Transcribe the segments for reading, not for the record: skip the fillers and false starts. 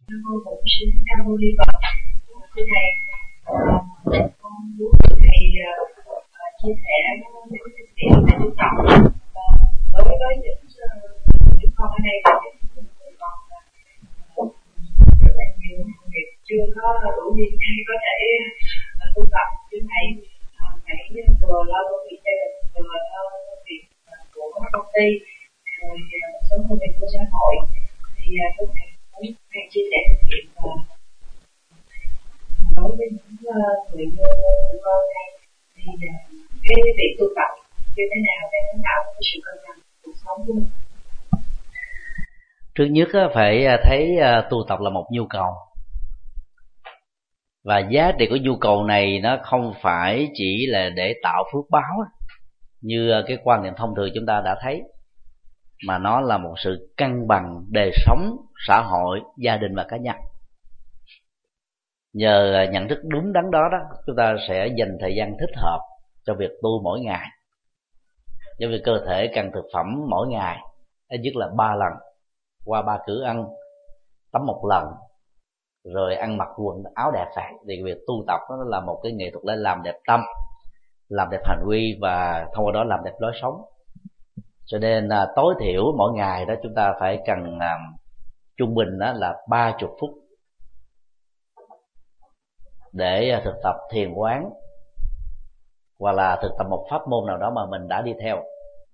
Nam mô Bổn Sư Thích Ca Mâu Ni Phật. Thưa thầy, con muốn được thầy chia sẻ những kinh nghiệm về tu tập đối với những con ở đây, là những người con rất là nhiều việc chưa có đủ điều hay có thể tu tập. Thưa thầy, hãy vừa lo công việc gia đình, vừa lo công việc của công ty, rồi một số công việc của xã hội, thì thưa thầy muốn thầy chia sẻ kinh nghiệm đối với những người như con này, thì cái việc tu tập như thế nào để tạo một cái sự cân bằng cuộc sống của mình? Trước nhất phải thấy tu tập là một nhu cầu, và giá trị của nhu cầu này nó không phải chỉ là để tạo phước báo như cái quan niệm thông thường chúng ta đã thấy, mà nó là một sự cân bằng đời sống, xã hội, gia đình và cá nhân. Nhờ nhận thức đúng đắn đó, chúng ta sẽ dành thời gian thích hợp cho việc tu mỗi ngày. Do vì cơ thể cần thực phẩm mỗi ngày ít nhất là 3 lần, qua 3 cử ăn, tắm 1 lần, rồi ăn mặc quần áo đẹp vậy. Thì việc tu tập nó là một cái nghệ thuật để làm đẹp tâm, làm đẹp hành vi, và thông qua đó làm đẹp lối sống. Cho nên tối thiểu mỗi ngày đó chúng ta phải cần trung bình đó là 30 phút để thực tập thiền quán, hoặc là thực tập một pháp môn nào đó mà mình đã đi theo.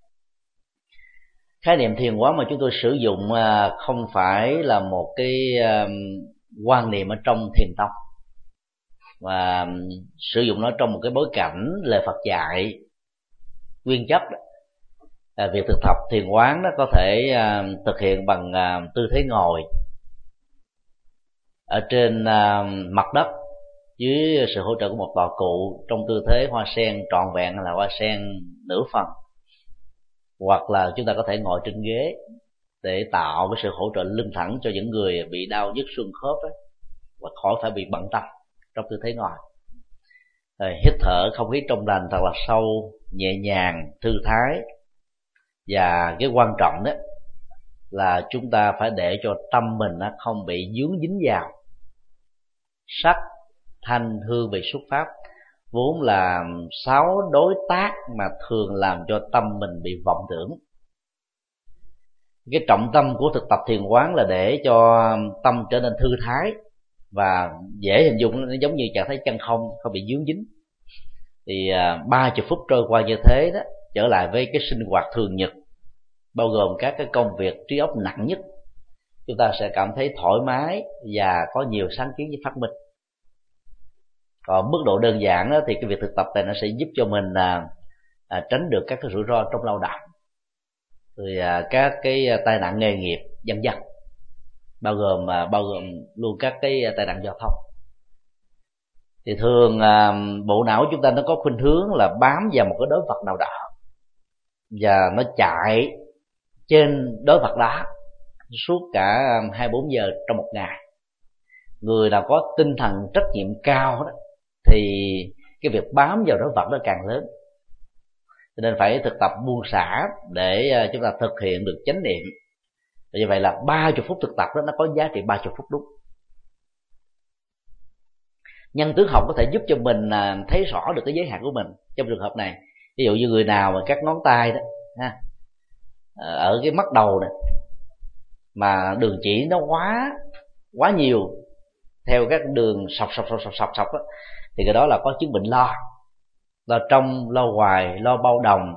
Khái niệm thiền quán mà chúng tôi sử dụng không phải là một cái quan niệm ở trong thiền tông, và sử dụng nó trong một cái bối cảnh lời Phật dạy nguyên chất. Việc thực tập thiền quán nó có thể thực hiện bằng tư thế ngồi ở trên mặt đất dưới sự hỗ trợ của một tọa cụ, trong tư thế hoa sen trọn vẹn là hoa sen nửa phần, hoặc là chúng ta có thể ngồi trên ghế để tạo cái sự hỗ trợ lưng thẳng cho những người bị đau nhức xương khớp ấy, và khỏi phải bị bận tâm trong tư thế ngồi. Rồi hít thở không khí trong lành thật là sâu, nhẹ nhàng, thư thái. Và cái quan trọng đó là chúng ta phải để cho tâm mình nó không bị dướng dính vào sắc, thanh, hương, vị, xúc, pháp, vốn là 6 đối tác mà thường làm cho tâm mình bị vọng tưởng. Cái trọng tâm của thực tập thiền quán là để cho tâm trở nên thư thái, và dễ hình dung nó giống như trạng thái chân không bị dướng dính. Thì 30 phút trôi qua như thế đó, trở lại với cái sinh hoạt thường nhật, bao gồm các cái công việc trí óc nặng nhất, chúng ta sẽ cảm thấy thoải mái và có nhiều sáng kiến với phát minh. Còn mức độ đơn giản đó, thì cái việc thực tập này nó sẽ giúp cho mình tránh được các cái rủi ro trong lao động, rồi các cái tai nạn nghề nghiệp vân vân, bao gồm luôn các cái tai nạn giao thông. Thì thường bộ não chúng ta nó có khuynh hướng là bám vào một cái đối vật nào đó, và nó chạy trên đối vật đó suốt cả 24 giờ trong một ngày. Người nào có tinh thần trách nhiệm cao đó, thì cái việc bám vào đối vật nó càng lớn. Cho nên phải thực tập buông xả để chúng ta thực hiện được chánh niệm. Như vậy là 30 phút thực tập đó, nó có giá trị 30 phút đúng. Nhân tướng học có thể giúp cho mình thấy rõ được cái giới hạn của mình trong trường hợp này. Ví dụ như người nào mà các ngón tay đó ở cái mắt đầu này mà đường chỉ nó quá nhiều theo các đường sọc đó, thì cái đó là có chứng bệnh lo trong, lo ngoài, lo bao đồng,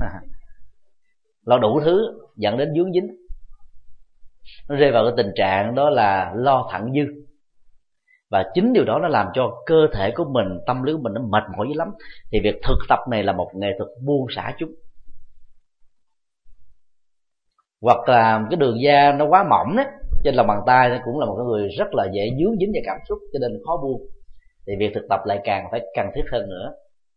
lo đủ thứ, dẫn đến vướng dính. Nó rơi vào cái tình trạng đó là lo thận dư, và chính điều đó nó làm cho cơ thể của mình, tâm lý của mình nó mệt mỏi dữ lắm. Thì việc thực tập này là một nghệ thuật buông xả chúng. Hoặc là cái đường da nó quá mỏng đó, trên lòng bàn tay nó cũng là một cái người rất là dễ dướng dính vào cảm xúc, cho nên khó buông. Thì việc thực tập lại càng phải cần thiết hơn nữa.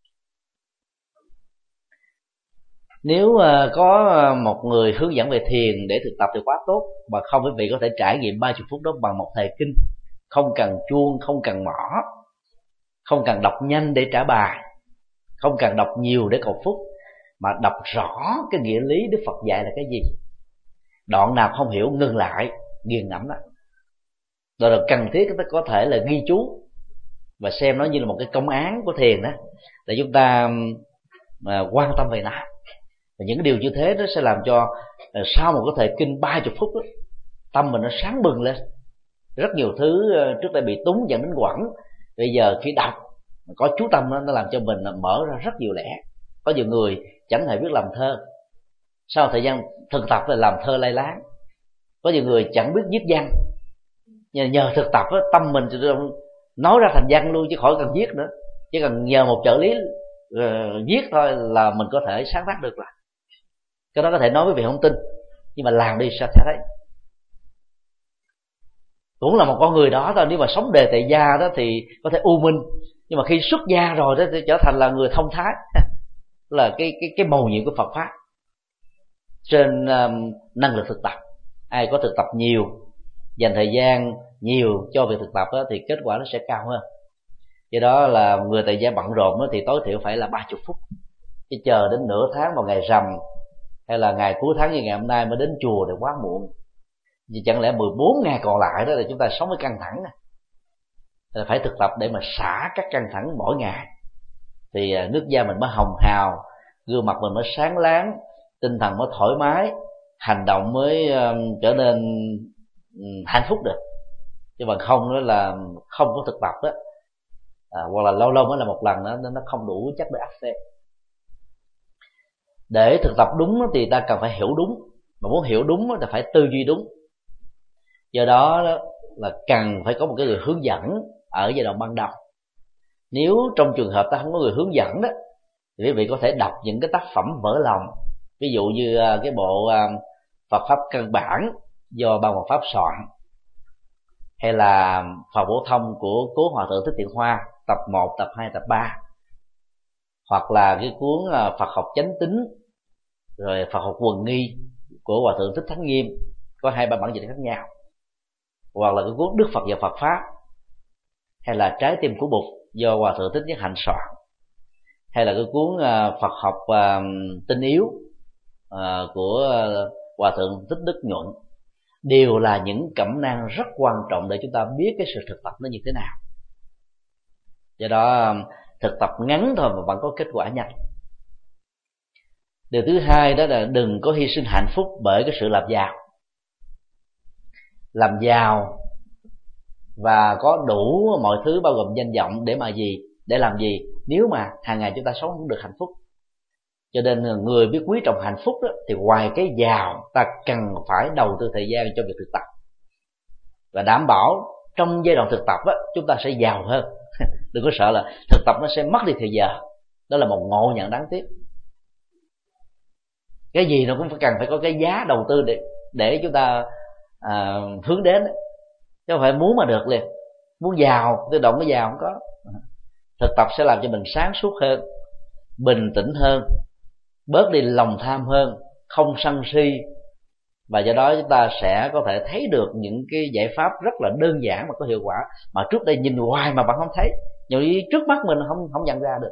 Nếu có một người hướng dẫn về thiền để thực tập thì quá tốt, mà không, quý vị có thể trải nghiệm 30 phút đó bằng một thời kinh, không cần chuông, không cần mõ, không cần đọc nhanh để trả bài, không cần đọc nhiều để cầu phúc, mà đọc rõ cái nghĩa lý Đức Phật dạy là cái gì. Đoạn nào không hiểu ngừng lại, nghiền ngẫm đó. Rồi là cần thiết chúng ta có thể là ghi chú và xem nó như là một cái công án của thiền đó, để chúng ta quan tâm về nó. Và những cái điều như thế nó sẽ làm cho sau một cái thời kinh 30 phút đó, tâm mình nó sáng bừng lên. Rất nhiều thứ trước đây bị túng dẫn đến quẩn, bây giờ khi đọc có chú tâm nó làm cho mình mở ra rất nhiều lẽ. Có nhiều người chẳng hề biết làm thơ, sau thời gian thực tập là làm thơ lay láng. Có nhiều người chẳng biết viết văn, nhờ thực tập đó, tâm mình nói ra thành văn luôn, chứ khỏi cần viết nữa. Chỉ cần nhờ một trợ lý viết thôi là mình có thể sáng tác được rồi. Cái đó có thể nói với vị không tin, nhưng mà làm đi sao sẽ thấy. Cũng là một con người đó thôi, nếu mà sống đề tại gia đó thì có thể u minh, nhưng mà khi xuất gia rồi đó thì trở thành là người thông thái. Là cái mầu nhiệm của Phật pháp trên năng lực thực tập. Ai có thực tập nhiều, dành thời gian nhiều cho việc thực tập đó, thì kết quả nó sẽ cao hơn. Do đó là người tại gia bận rộn đó, thì tối thiểu phải là 30 phút. Chứ chờ đến nửa tháng vào ngày rằm hay là ngày cuối tháng như ngày hôm nay mới đến chùa thì quá muộn. Vì chẳng lẽ 14 ngày còn lại đó là chúng ta sống với căng thẳng này. Là phải thực tập để mà xả các căng thẳng mỗi ngày, thì nước da mình mới hồng hào, gương mặt mình mới sáng láng, tinh thần mới thoải mái, hành động mới trở nên hạnh phúc được. Chứ bằng không đó là không có thực tập đó, hoặc là lâu lâu mới là một lần đó, nó không đủ chất để áp xê. Để thực tập đúng thì ta cần phải hiểu đúng, mà muốn hiểu đúng thì phải tư duy đúng. Do đó là cần phải có một cái người hướng dẫn ở giai đoạn ban đầu. Nếu trong trường hợp ta không có người hướng dẫn đó, thì quý vị có thể đọc những cái tác phẩm vỡ lòng. Ví dụ như cái bộ Phật pháp căn bản do Ban Hoàng Pháp soạn, hay là Phật phổ thông của cố Hòa thượng Thích Thiện Hoa tập 1, tập 2, tập 3, hoặc là cái cuốn Phật học chánh tín, rồi Phật học quần nghi của Hòa thượng Thích Thánh Nghiêm, có 2-3 bản dịch khác nhau, hoặc là cái cuốn Đức Phật và Phật pháp, hay là Trái tim của Bụt do Hòa thượng Thích Nhất Hạnh soạn, hay là cái cuốn Phật học tinh yếu của Hòa thượng Thích Đức Nhuận, đều là những cẩm nang rất quan trọng để chúng ta biết cái sự thực tập nó như thế nào. Do đó thực tập ngắn thôi mà vẫn có kết quả nhanh. Điều thứ hai đó là đừng có hy sinh hạnh phúc bởi cái sự làm giàu. Làm giàu và có đủ mọi thứ bao gồm danh vọng để mà gì? Để làm gì? Nếu mà hàng ngày chúng ta sống không được hạnh phúc. Cho nên người biết quý trọng hạnh phúc đó, thì ngoài cái giàu, ta cần phải đầu tư thời gian cho việc thực tập, và đảm bảo trong giai đoạn thực tập đó, chúng ta sẽ giàu hơn. Đừng có sợ là thực tập nó sẽ mất đi thời giờ. Đó là một ngộ nhận đáng tiếc. Cái gì nó cũng cần phải có cái giá đầu tư để chúng ta hướng đến. Chứ không phải muốn mà được liền. Muốn giàu, tự động cái giàu không có. Thực tập sẽ làm cho mình sáng suốt hơn, bình tĩnh hơn, bớt đi lòng tham hơn, không sân si. Và do đó chúng ta sẽ có thể thấy được những cái giải pháp rất là đơn giản mà có hiệu quả, mà trước đây nhìn hoài mà bạn không thấy, nhưng trước mắt mình không nhận ra được.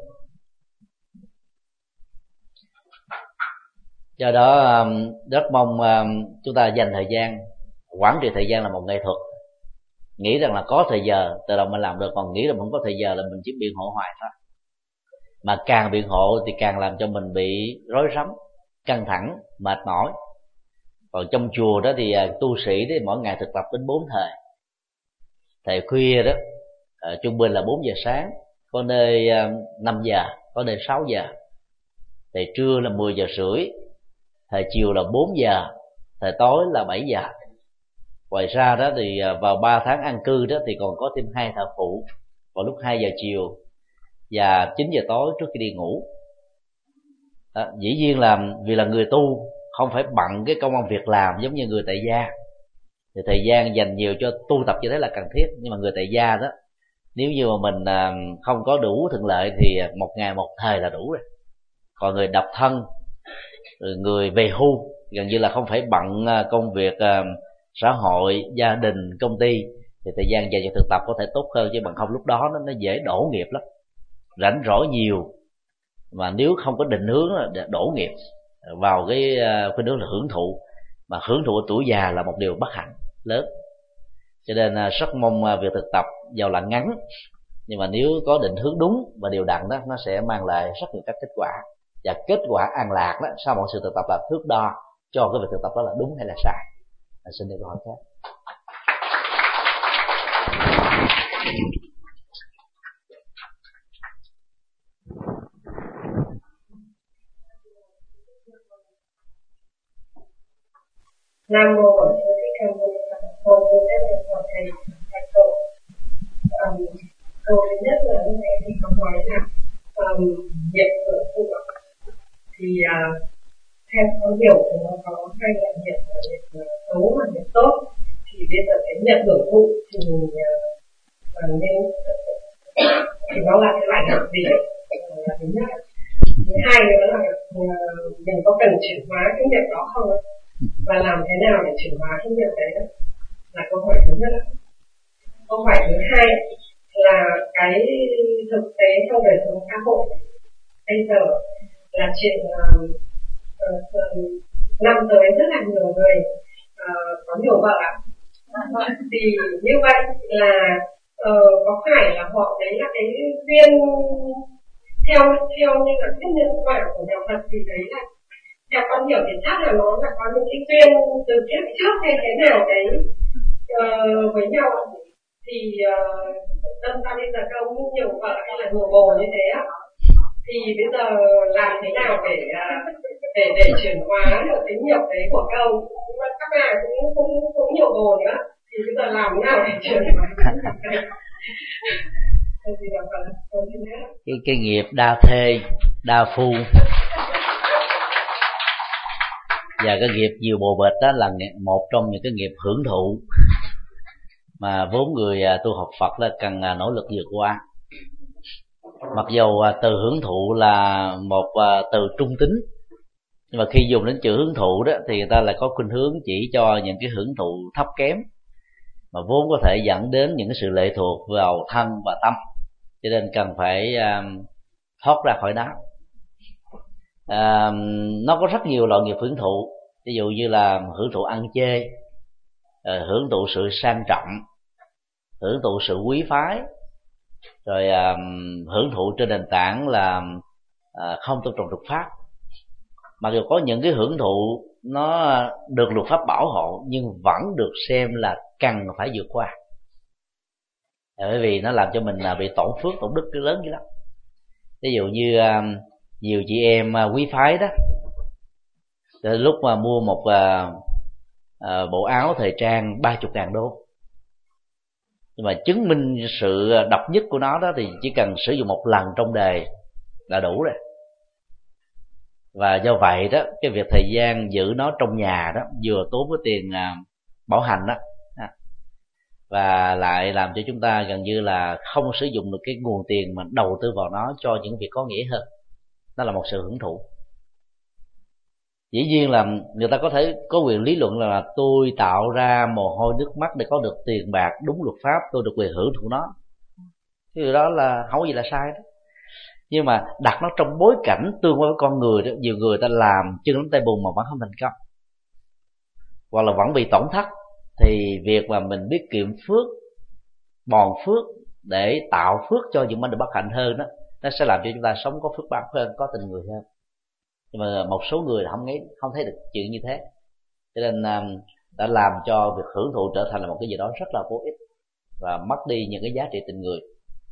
Do đó rất mong chúng ta dành thời gian, quản trị thời gian là một nghệ thuật. Nghĩ rằng là có thời giờ tự động mình làm được, còn nghĩ là không có thời giờ là mình chỉ biện hộ hoài thôi. Mà càng biện hộ thì càng làm cho mình bị rối rắm, căng thẳng, mệt mỏi. Còn trong chùa đó thì tu sĩ thì mỗi ngày thực tập đến 4 thời. Thời khuya đó trung bình là 4 giờ sáng, có nơi 5 giờ, có nơi 6 giờ. Thời trưa là 10 giờ rưỡi, thời chiều là 4 giờ, thời tối là 7 giờ. Ngoài ra đó thì vào 3 tháng an cư đó thì còn có thêm 2 thợ phụ vào lúc 2 giờ chiều và 9 giờ tối trước khi đi ngủ. Dĩ nhiên là vì là người tu không phải bận cái công ăn việc làm giống như người tại gia, thì thời gian dành nhiều cho tu tập như thế là cần thiết. Nhưng mà người tại gia đó, nếu như mà mình không có đủ thuận lợi thì một ngày một thời là đủ rồi. Còn người độc thân, người về hưu gần như là không phải bận công việc xã hội, gia đình, công ty, thì thời gian dành cho thực tập có thể tốt hơn. Chứ bằng không lúc đó nó dễ đổ nghiệp lắm, rảnh rỗi nhiều, mà nếu không có định hướng là đổ nghiệp vào cái khuynh hướng là hưởng thụ, mà hưởng thụ ở tuổi già là một điều bất hạnh lớn. Cho nên rất mong việc thực tập giàu là ngắn, nhưng mà nếu có định hướng đúng và đều đặn đó, nó sẽ mang lại rất nhiều các kết quả. Và kết quả an lạc đó sau mọi sự thực tập là thước đo cho cái việc thực tập đó là đúng hay là sai. Xin được câu hỏi khác. Nam mô Bổn Sư Thích Ca Mâu Ni Phật. Con xin phép được hỏi thầy hai câu. Câu thứ nhất là lúc nãy thì có nói là nghiệp hưởng thụ thì theo con hiểu thì nó có hai loại nghiệp là nghiệp xấu và nghiệp tốt. Thì bây giờ cái nghiệp hưởng thụ thì nên thì nó là cái loại nào gì là thứ nhất. Thứ hai nữa là mình có cần chuyển hóa cái nghiệp đó không, và làm thế nào để chuyển hóa cái nghiệp đấy đó là câu hỏi thứ nhất. Câu hỏi thứ hai là cái thực tế trong đời sống xã hội bây giờ là chuyện năm tới rất là nhiều người có nhiều vợ ạ. Thì như vậy là có phải là họ đấy là cái duyên theo như là thuyết nhân quả của nhà Phật, thì đấy là theo con hiểu thì chắc là nó là có những cái duyên từ kiếp trước hay thế nào đấy với nhau. Thì tâm ta bây giờ có nhiều vợ hay là nhiều bồ như thế á, thì bây giờ làm thế nào để chuyển hóa được cái nghiệp đấy của câu. Nhưng mà các bạn cũng nhiều bồ nữa, thì bây giờ làm thế nào để chuyển hóa cái nghiệp đa thê đa phu và cái nghiệp nhiều bồ bịch đó là một trong những cái nghiệp hưởng thụ mà vốn người tu học Phật là cần nỗ lực vượt qua. Mặc dầu từ hưởng thụ là một từ trung tính, nhưng mà khi dùng đến chữ hưởng thụ đó thì người ta lại có khuynh hướng chỉ cho những cái hưởng thụ thấp kém mà vốn có thể dẫn đến những cái sự lệ thuộc vào thân và tâm, cho nên cần phải thoát ra khỏi đó. Nó có rất nhiều loại nghiệp hưởng thụ, ví dụ như là hưởng thụ ăn chê, hưởng thụ sự sang trọng, hưởng thụ sự quý phái, rồi hưởng thụ trên nền tảng là không tôn trọng luật pháp. Mặc dù có những cái hưởng thụ nó được luật pháp bảo hộ nhưng vẫn được xem là cần phải vượt qua, bởi vì nó làm cho mình bị tổn phước tổn đức lớn dữ lắm. Ví dụ như nhiều chị em quý phái đó, lúc mà mua một bộ áo thời trang 30.000 đô, nhưng mà chứng minh sự độc nhất của nó đó thì chỉ cần sử dụng một lần trong đời là đủ rồi. Và do vậy đó, cái việc thời gian giữ nó trong nhà đó vừa tốn cái tiền bảo hành đó, và lại làm cho chúng ta gần như là không sử dụng được cái nguồn tiền mà đầu tư vào nó cho những việc có nghĩa hơn. Đó là một sự hưởng thụ. Dĩ nhiên là người ta có thể có quyền lý luận là tôi tạo ra mồ hôi nước mắt để có được tiền bạc đúng luật pháp, tôi được quyền hưởng thụ nó. Cái điều đó là không có gì là sai đó. Nhưng mà đặt nó trong bối cảnh tương quan với con người đó, nhiều người ta làm chân lắm tay bùn mà vẫn không thành công, hoặc là vẫn bị tổn thất, thì việc mà mình biết kiệm phước, bòn phước để tạo phước cho những mảnh đời bất hạnh hơn đó, nó sẽ làm cho chúng ta sống có phước báo hơn, có tình người hơn. Nhưng mà một số người không thấy được chuyện như thế, cho nên đã làm cho việc hưởng thụ trở thành là một cái gì đó rất là vô ích và mất đi những cái giá trị tình người.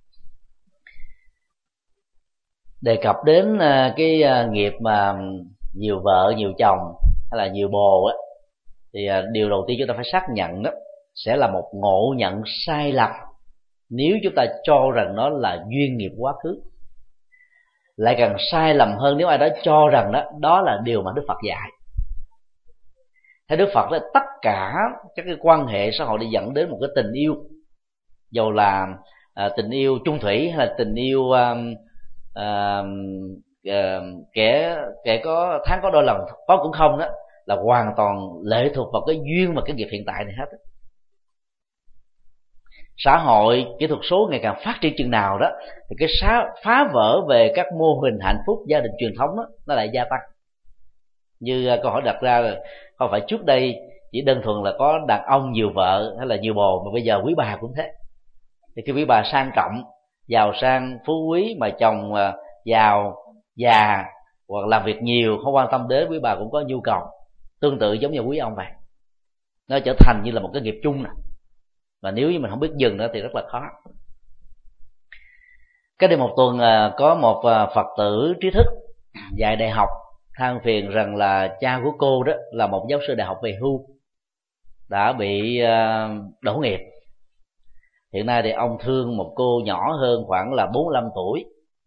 Đề cập đến cái nghiệp mà nhiều vợ nhiều chồng hay là nhiều bồ á, thì điều đầu tiên chúng ta phải xác nhận đó sẽ là một ngộ nhận sai lầm nếu chúng ta cho rằng nó là duyên nghiệp quá khứ. Lại càng sai lầm hơn nếu ai đó cho rằng đó là điều mà Đức Phật dạy. Theo Đức Phật là tất cả các cái quan hệ xã hội để dẫn đến một cái tình yêu, dầu là tình yêu chung thủy hay là tình yêu kẻ có tháng có đôi lần có cũng không, đó là hoàn toàn lệ thuộc vào cái duyên và cái nghiệp hiện tại này hết. Xã hội kỹ thuật số ngày càng phát triển chừng nào đó thì cái phá vỡ về các mô hình hạnh phúc gia đình truyền thống đó, nó lại gia tăng. Như câu hỏi đặt ra là không phải trước đây chỉ đơn thuần là có đàn ông nhiều vợ hay là nhiều bồ, mà bây giờ quý bà cũng thế. Thì cái quý bà sang trọng, giàu sang, phú quý mà chồng giàu, già hoặc làm việc nhiều không quan tâm đến, quý bà cũng có nhu cầu tương tự giống như quý ông vậy. Nó trở thành như là một cái nghiệp chung nè, và nếu như mình không biết dừng nữa thì rất là khó. Cái đây một tuần có một Phật tử trí thức dạy đại học than phiền rằng là cha của cô đó là một giáo sư đại học về hưu, đã bị đổ nghiệp. Hiện nay thì ông thương một cô nhỏ hơn khoảng là 45 tuổi,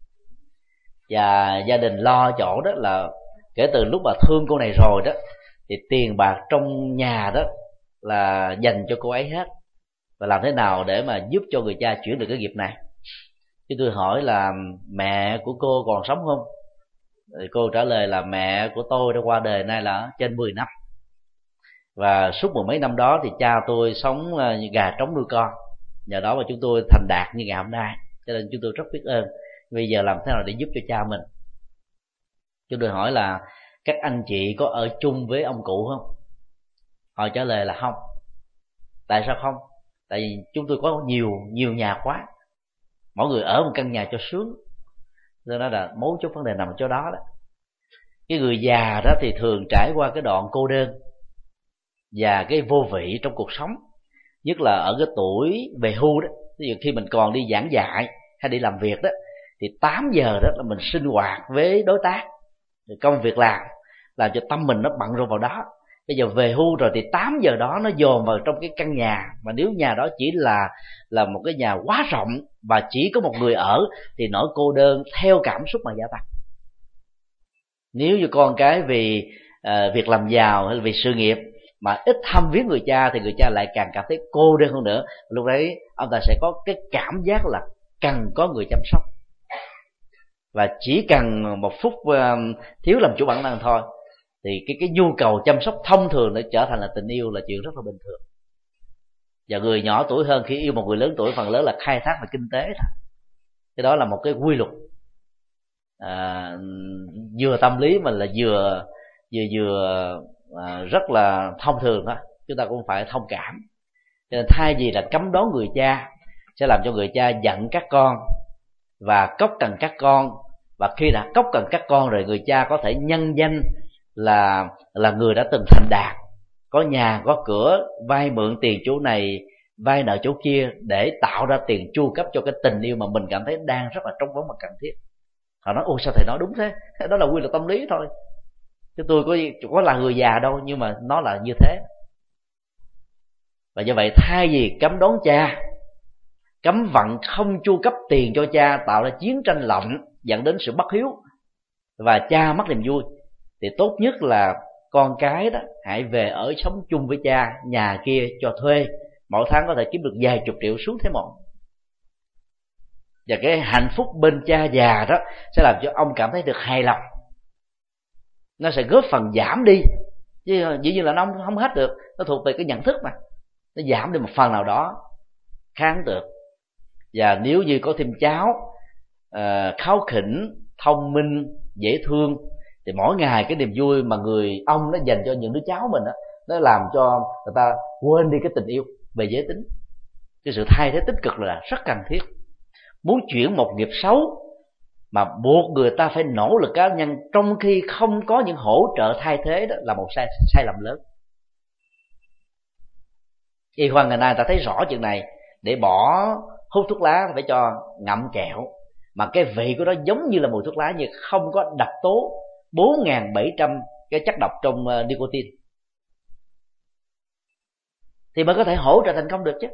và gia đình lo chỗ đó là kể từ lúc mà thương cô này rồi đó thì tiền bạc trong nhà đó là dành cho cô ấy hết, và làm thế nào để mà giúp cho người cha chuyển được cái nghiệp này. Chứ tôi hỏi là mẹ của cô còn sống không? Thì cô trả lời là mẹ của tôi đã qua đời nay là trên 10 năm, và suốt mười mấy năm đó thì cha tôi sống như gà trống nuôi con, nhờ đó mà chúng tôi thành đạt như ngày hôm nay, cho nên chúng tôi rất biết ơn. Bây giờ làm thế nào để giúp cho cha mình? Chúng tôi hỏi là các anh chị có ở chung với ông cụ không? Họ trả lời là không. Tại sao không? Tại vì chúng tôi có nhiều nhà quá, mỗi người ở một căn nhà cho sướng. Do đó là mấu chốt vấn đề nằm ở chỗ đó đó. Cái người già đó thì thường trải qua cái đoạn cô đơn và cái vô vị trong cuộc sống, nhất là ở cái tuổi về hưu đó. Ví dụ khi mình còn đi giảng dạy hay đi làm việc đó, thì 8 giờ đó là mình sinh hoạt với đối tác, công việc làm cho tâm mình nó bận rộn vào đó. Bây giờ về hưu rồi thì 8 giờ đó nó dồn vào trong cái căn nhà, mà nếu nhà đó chỉ là một cái nhà quá rộng và chỉ có một người ở thì nỗi cô đơn theo cảm xúc mà gia tăng. Nếu như con cái vì việc làm giàu hay là vì sự nghiệp mà ít thăm viếng người cha thì người cha lại càng cảm thấy cô đơn hơn nữa. Lúc đấy ông ta sẽ có cái cảm giác là cần có người chăm sóc, và chỉ cần một phút thiếu làm chủ bản thân thôi thì cái nhu cầu chăm sóc thông thường để trở thành là tình yêu là chuyện rất là bình thường. Và người nhỏ tuổi hơn khi yêu một người lớn tuổi phần lớn là khai thác về kinh tế thôi. Cái đó là một cái quy luật vừa tâm lý mà là vừa rất là thông thường đó, chúng ta cũng phải thông cảm. Cho nên thay vì là cấm đoán người cha sẽ làm cho người cha giận các con và cốc cần các con, và khi đã cốc cần các con rồi người cha có thể nhân danh là người đã từng thành đạt, có nhà có cửa, vay mượn tiền chỗ này, vay nợ chỗ kia để tạo ra tiền chu cấp cho cái tình yêu mà mình cảm thấy đang rất là trống vắng và cần thiết. Họ nói ôi sao thầy nói đúng thế, đó là quy luật tâm lý thôi, chứ tôi có là người già đâu, nhưng mà nó là như thế. Và như vậy thay vì cấm đón cha, cấm vận không chu cấp tiền cho cha, tạo ra chiến tranh lạnh dẫn đến sự bất hiếu và cha mất niềm vui, thì tốt nhất là con cái đó hãy về ở sống chung với cha, nhà kia cho thuê, mỗi tháng có thể kiếm được vài chục triệu xuống thế một. Và cái hạnh phúc bên cha già đó sẽ làm cho ông cảm thấy được hài lòng, nó sẽ góp phần giảm đi, chứ dĩ nhiên là nó không hết được, nó thuộc về cái nhận thức mà, nó giảm đi một phần nào đó kháng được. Và nếu như có thêm cháu kháu khỉnh, thông minh, dễ thương, thì mỗi ngày cái niềm vui mà người ông nó dành cho những đứa cháu mình đó, nó làm cho người ta quên đi cái tình yêu về giới tính. Cái sự thay thế tích cực là rất cần thiết. Muốn chuyển một nghiệp xấu mà buộc người ta phải nỗ lực cá nhân trong khi không có những hỗ trợ thay thế, đó là một sai lầm lớn. Y khoa ngày nay ta thấy rõ chuyện này, để bỏ hút thuốc lá phải cho ngậm kẹo, mà cái vị của nó giống như là mùi thuốc lá, nhưng không có độc tố 4.700 cái chất độc trong nicotine, thì mới có thể hỗ trợ thành công được chứ.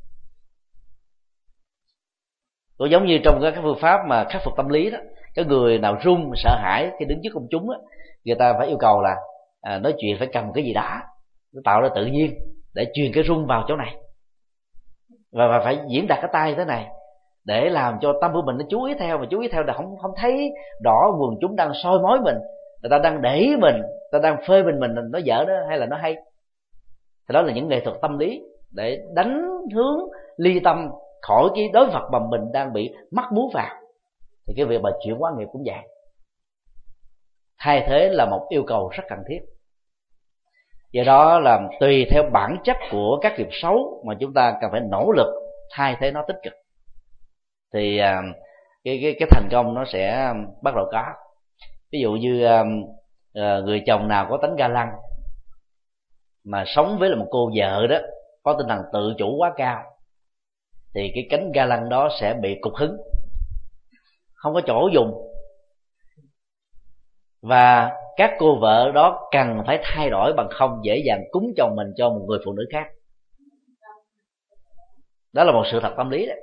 Cũng giống như trong các phương pháp mà khắc phục tâm lý đó, cái người nào run sợ hãi khi đứng trước công chúng đó, người ta phải yêu cầu là nói chuyện phải cầm cái gì đó nó tạo ra tự nhiên để truyền cái run vào chỗ này, và phải diễn đạt cái tay thế này để làm cho tâm của mình nó chú ý theo, mà chú ý theo là không thấy rõ quần chúng đang soi mói mình, người ta đang để ý mình, người ta đang phê bình mình nó dở đó hay là nó hay. Thì đó là những nghệ thuật tâm lý để đánh hướng ly tâm khỏi cái đối vật mà mình đang bị mắc muốn vào. Thì cái việc mà chuyển hóa nghiệp cũng vậy, thay thế là một yêu cầu rất cần thiết. Do đó là tùy theo bản chất của các nghiệp xấu mà chúng ta cần phải nỗ lực thay thế nó tích cực, thì cái thành công nó sẽ bắt đầu có. Ví dụ như người chồng nào có tính ga lăng mà sống với là một cô vợ đó có tinh thần tự chủ quá cao, thì cái cánh ga lăng đó sẽ bị cục hứng, không có chỗ dùng, và các cô vợ đó cần phải thay đổi, bằng không dễ dàng cúng chồng mình cho một người phụ nữ khác. Đó là một sự thật tâm lý đấy.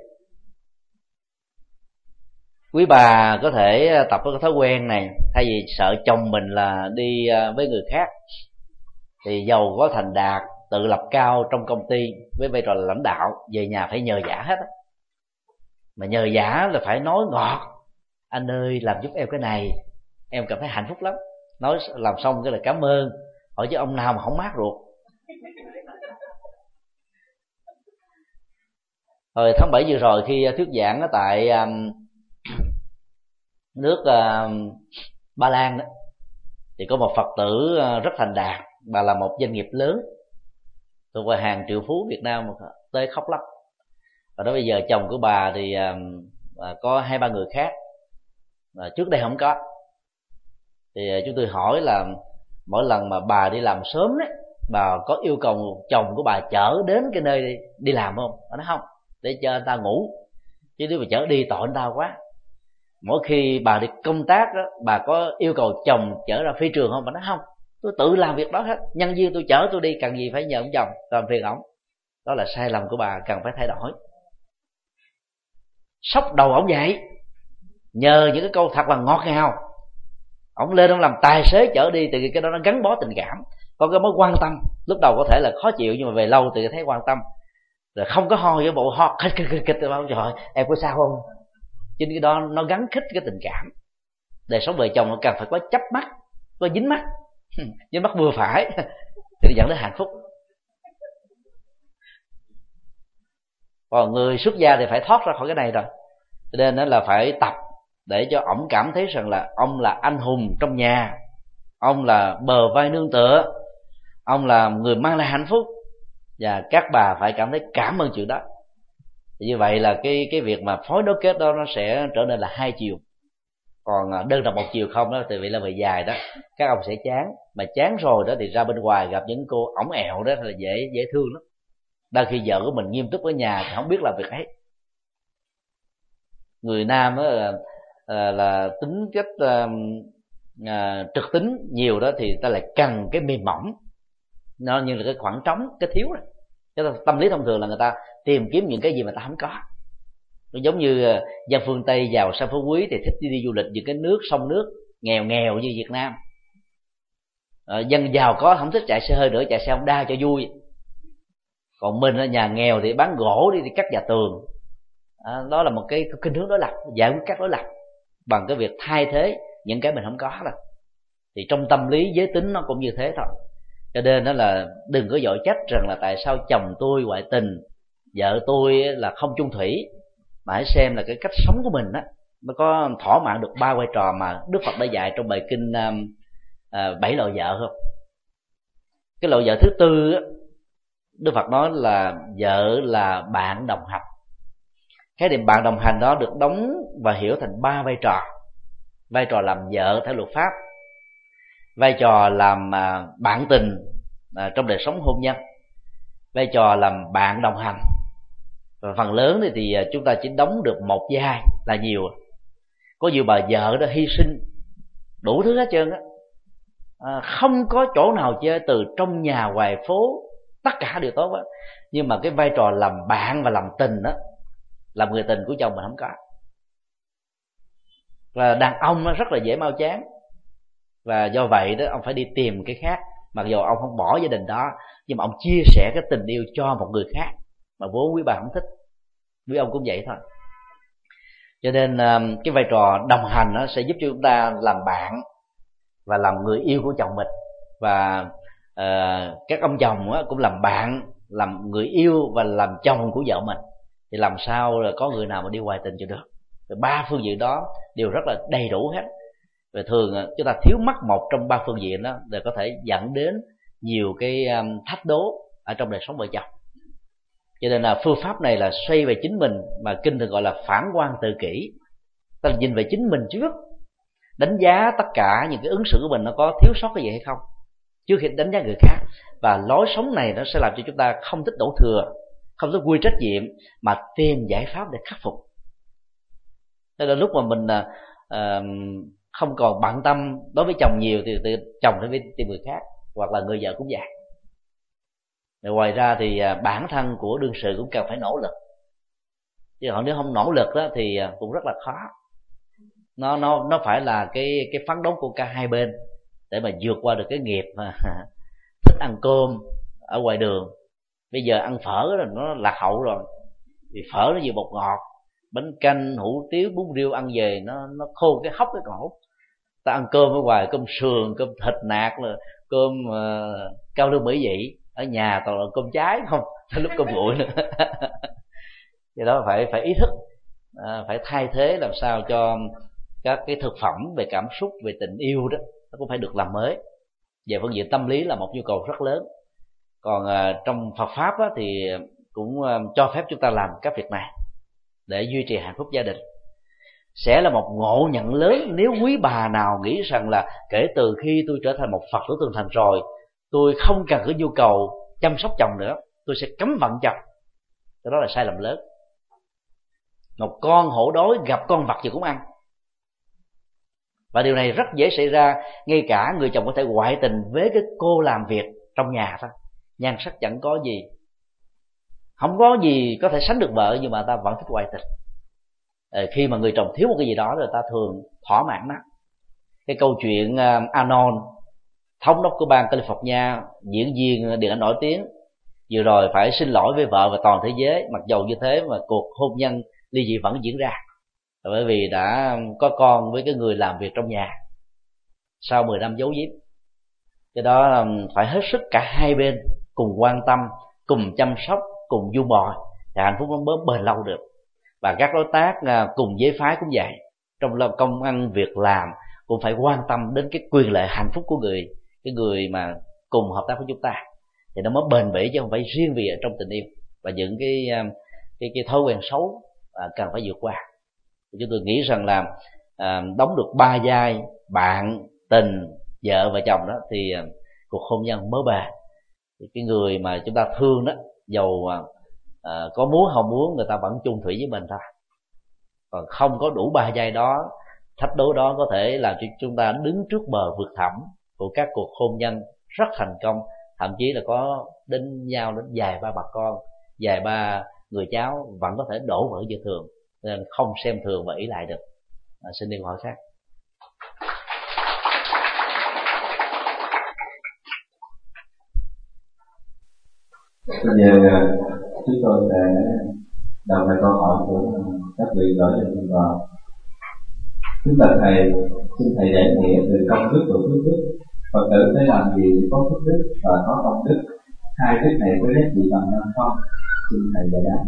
Quý bà có thể tập cái thói quen này, thay vì sợ chồng mình là đi với người khác, thì giàu có thành đạt, tự lập cao trong công ty với vai trò là lãnh đạo, về nhà phải nhờ vả hết á. Mà nhờ vả là phải nói ngọt: anh ơi làm giúp em cái này, em cảm thấy hạnh phúc lắm. Nói làm xong cái là cảm ơn, hỏi chứ ông nào mà không mát ruột. Hồi tháng 7 vừa rồi khi thuyết giảng ở tại nước Ba Lan đó, thì có một Phật tử rất thành đạt, bà là một doanh nghiệp lớn thuộc vào hàng triệu phú Việt Nam, tới khóc lóc. Và đó bây giờ chồng của bà thì có 2-3 người khác, trước đây không có. Thì chúng tôi hỏi là mỗi lần mà bà đi làm sớm đấy, bà có yêu cầu chồng của bà chở đến cái nơi đi làm không? Bà nói không, để cho anh ta ngủ, chứ nếu mà chở đi tội anh ta quá. Mỗi khi bà đi công tác đó, bà có yêu cầu chồng chở ra phi trường không? Bà nói không, tôi tự làm việc đó hết, nhân viên tôi chở tôi đi, cần gì phải nhờ ông chồng, làm phiền ổng. Đó là sai lầm của bà, cần phải thay đổi. Sốc đầu ổng dậy nhờ những cái câu thật là ngọt ngào, ổng lên ông làm tài xế chở đi, từ cái đó nó gắn bó tình cảm, có cái mối quan tâm. Lúc đầu có thể là khó chịu, nhưng mà về lâu thì thấy quan tâm, rồi không có ho với bộ ho kịch bao trời em có sao không. Chính cái đó nó gắn khích cái tình cảm. Đời sống vợ chồng nó cần phải có chấp mắt, có dính mắt, dính mắt vừa phải thì nó dẫn đến hạnh phúc. Còn người xuất gia thì phải thoát ra khỏi cái này rồi, cho nên nó là phải tập để cho ổng cảm thấy rằng là ông là anh hùng trong nhà, ông là bờ vai nương tựa, ông là người mang lại hạnh phúc, và các bà phải cảm thấy cảm ơn chuyện đó. Thì như vậy là cái việc mà phối nối kết đó nó sẽ trở nên là hai chiều. Còn đơn độc một chiều không đó thì vì là về dài đó các ông sẽ chán, mà chán rồi đó thì ra bên ngoài gặp những cô ổng ẹo đó là dễ thương lắm. Đôi khi vợ của mình nghiêm túc ở nhà thì không biết làm việc ấy. Người nam đó là tính cách trực tính nhiều đó, thì ta lại cần cái mềm mỏng, nó như là cái khoảng trống, cái thiếu này. Cái tâm lý thông thường là người ta tìm kiếm những cái gì mà ta không có. Nó giống như dân phương Tây giàu sang phú quý thì thích đi du lịch những cái nước sông nước nghèo như Việt Nam. Dân giàu có không thích chạy xe hơi nữa, chạy xe Honda cho vui. Còn mình ở nhà nghèo thì bán gỗ đi thì cắt nhà tường. Đó là một cái khuynh hướng đối lập, giải quyết các đối lập bằng cái việc thay thế những cái mình không có rồi. Thì trong tâm lý giới tính nó cũng như thế thôi. Cho nên đó là đừng có dội trách rằng là tại sao chồng tôi ngoại tình, vợ tôi là không chung thủy, mà hãy xem là cái cách sống của mình á nó có thỏa mãn được 3 vai trò mà Đức Phật đã dạy trong bài kinh 7 loại vợ không. Cái loại vợ thứ tư á, Đức Phật nói là vợ là bạn đồng hành. Khái niệm bạn đồng hành đó được đóng và hiểu thành 3 vai trò. Vai trò làm vợ theo luật pháp, vai trò làm bạn tình trong đời sống hôn nhân, vai trò làm bạn đồng hành. Và phần lớn thì chúng ta chỉ đóng được một vai là nhiều. Có nhiều bà vợ đó hy sinh đủ thứ hết trơn á, không có chỗ nào chơi, từ trong nhà ngoài phố tất cả đều tốt á, nhưng mà cái vai trò làm bạn và làm tình đó, làm người tình của chồng mình không có. Và đàn ông nó rất là dễ mau chán, và do vậy đó ông phải đi tìm cái khác. Mặc dù ông không bỏ gia đình đó, nhưng mà ông chia sẻ cái tình yêu cho một người khác mà vốn quý bà không thích. Quý ông cũng vậy thôi. Cho nên cái vai trò đồng hành nó sẽ giúp cho chúng ta làm bạn và làm người yêu của chồng mình. Và các ông chồng cũng làm bạn, làm người yêu và làm chồng của vợ mình. Thì làm sao là có người nào mà đi hoài tình cho được. Rồi 3 phương diện đó đều rất là đầy đủ hết. Và thường chúng ta thiếu mất một trong 3 phương diện đó để có thể dẫn đến nhiều cái thách đố ở trong đời sống vợ chồng. Cho nên là phương pháp này là xoay về chính mình, mà kinh thường gọi là phản quan tự kỷ. Ta nhìn về chính mình trước, đánh giá tất cả những cái ứng xử của mình nó có thiếu sót cái gì hay không, trước khi đánh giá người khác. Và lối sống này nó sẽ làm cho chúng ta không thích đổ thừa, không thích quy trách nhiệm, mà tìm giải pháp để khắc phục. Thế là lúc mà mình không còn bận tâm đối với chồng nhiều thì chồng phải tìm người khác, hoặc là người vợ cũng vậy. Ngoài ra thì bản thân của đương sự cũng cần phải nỗ lực, chứ họ nếu không nỗ lực đó thì cũng rất là khó. Nó phải là cái phấn đấu của cả hai bên để mà vượt qua được cái nghiệp mà thích ăn cơm ở ngoài đường. Bây giờ ăn phở rồi nó lạc hậu rồi, vì phở nó nhiều bột ngọt, bánh canh, hủ tiếu, bún riêu ăn về nó khô cái hốc cái cổ. Ta ăn cơm ở ngoài, cơm sườn, cơm thịt nạc, là cơm cao lương mỹ vị. Ở nhà toàn là cơm trái không, tới lúc cơm nguội nữa. Do đó phải ý thức, phải thay thế làm sao cho các cái thực phẩm về cảm xúc, về tình yêu đó nó cũng phải được làm mới. Về phương diện tâm lý là một nhu cầu rất lớn. Còn trong Phật pháp đó, thì cũng cho phép chúng ta làm các việc này để duy trì hạnh phúc gia đình. Sẽ là một ngộ nhận lớn nếu quý bà nào nghĩ rằng là kể từ khi tôi trở thành một Phật tử Tường Thành rồi, tôi không cần có nhu cầu chăm sóc chồng nữa, tôi sẽ cấm vận chồng. Đó là sai lầm lớn. Một con hổ đói gặp con vật gì cũng ăn, và điều này rất dễ xảy ra. Ngay cả người chồng có thể ngoại tình với cái cô làm việc trong nhà thôi, nhan sắc chẳng có gì, không có gì có thể sánh được vợ, nhưng mà ta vẫn thích ngoại tình. Khi mà người chồng thiếu một cái gì đó rồi ta thường thỏa mãn nó. Cái câu chuyện Anon, thống đốc của bang California, diễn viên điện ảnh nổi tiếng, vừa rồi phải xin lỗi với vợ và toàn thế giới. Mặc dầu như thế mà cuộc hôn nhân ly dị vẫn diễn ra, bởi vì đã có con với cái người làm việc trong nhà sau 10 năm giấu giếm. Cái đó phải hết sức cả hai bên cùng quan tâm, cùng chăm sóc, cùng du bò thì hạnh phúc nó mới bền lâu được. Và các đối tác cùng giới phái cũng vậy, trong công ăn việc làm cũng phải quan tâm đến cái quyền lợi hạnh phúc của cái người mà cùng hợp tác với chúng ta, thì nó mới bền bỉ, chứ không phải riêng vì ở trong tình yêu. Và những cái thói quen xấu cần phải vượt qua. Chúng tôi nghĩ rằng là đóng được 3 vai bạn, tình, vợ và chồng đó thì cuộc hôn nhân mới bền. Thì cái người mà chúng ta thương đó, dầu có muốn không muốn, người ta vẫn chung thủy với mình thôi. Còn không có đủ 3 vai đó, thách đố đó có thể làm cho chúng ta đứng trước bờ vực thẳm của các cuộc hôn nhân rất thành công, thậm chí là có đến nhau đến vài ba bà con, vài ba người cháu vẫn có thể đổ vỡ như thường. Nên không xem thường và ỷ lại được. Xin đi câu hỏi khác. Bây giờ chúng tôi sẽ đọc lại câu hỏi của các vị gửi cho chúng tôi. Kính bạch thầy, xin thầy giải nghĩa từ công đức và phước đức. Phật tử phải làm gì để có phước đức và có công đức? Hai cái này có giá trị bằng nhau không? Xin thầy giải đáp.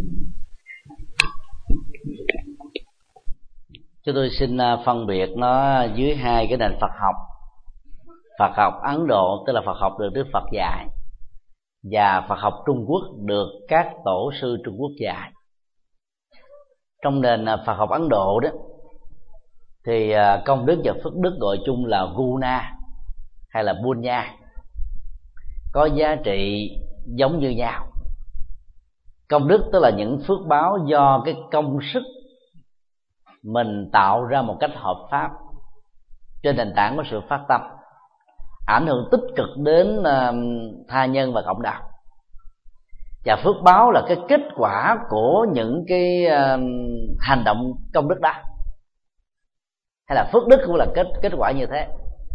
Chúng tôi xin phân biệt nó dưới hai cái nền Phật học. Phật học Ấn Độ, tức là Phật học được Đức Phật dạy, và Phật học Trung Quốc được các tổ sư Trung Quốc dạy. Trong nền Phật học Ấn Độ đó thì công đức và phước đức gọi chung là guna hay là punya, có giá trị giống như nhau. Công đức tức là những phước báo do cái công sức mình tạo ra một cách hợp pháp trên nền tảng của sự phát tâm, ảnh hưởng tích cực đến tha nhân và cộng đồng. Và phước báo là cái kết quả của những cái hành động công đức đó, hay là phước đức cũng là kết quả như thế.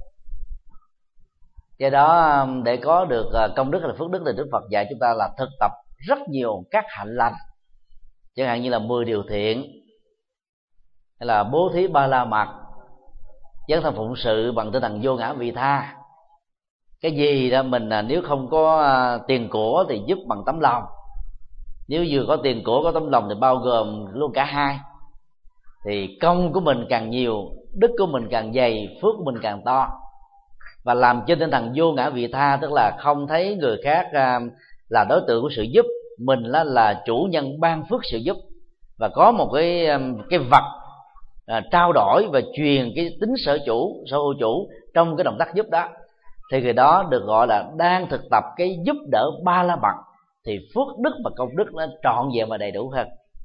Do đó để có được công đức hay là phước đức thì Đức Phật dạy chúng ta là thực tập rất nhiều các hạnh lành, chẳng hạn như là 10 điều thiện, hay là bố thí ba la mật, dấn thân phụng sự bằng tinh thần vô ngã vị tha. Cái gì đó mình nếu không có tiền của thì giúp bằng tấm lòng, nếu vừa có tiền của có tấm lòng thì bao gồm luôn cả hai. Thì công của mình càng nhiều, đức của mình càng dày, phước của mình càng to. và làm trên tinh thần vô ngã vị tha, tức là không thấy người khác là đối tượng của sự giúp, mình là chủ nhân ban phước sự giúp, và có một cái vật trao đổi và truyền cái tính sở hữu chủ trong cái động tác giúp đó, thì người đó được gọi là đang thực tập cái giúp đỡ ba la mật, thì phước đức và công đức nó trọn vẹn và đầy đủ hơn.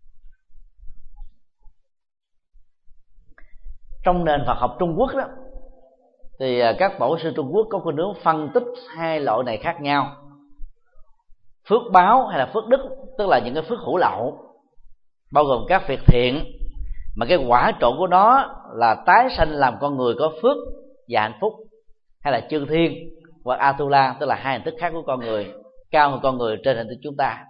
Trong nền Phật học Trung Quốc đó, thì các tổ sư Trung Quốc có khuynh hướng phân tích hai loại này khác nhau: phước báo hay là phước đức, tức là những cái phước hữu lậu, bao gồm các việc thiện mà cái quả trộn của nó là tái sanh làm con người có phước và hạnh phúc, hay là chư thiên hoặc Atula, tức là hai hình thức khác của con người, cao hơn con người trên hình thức chúng ta.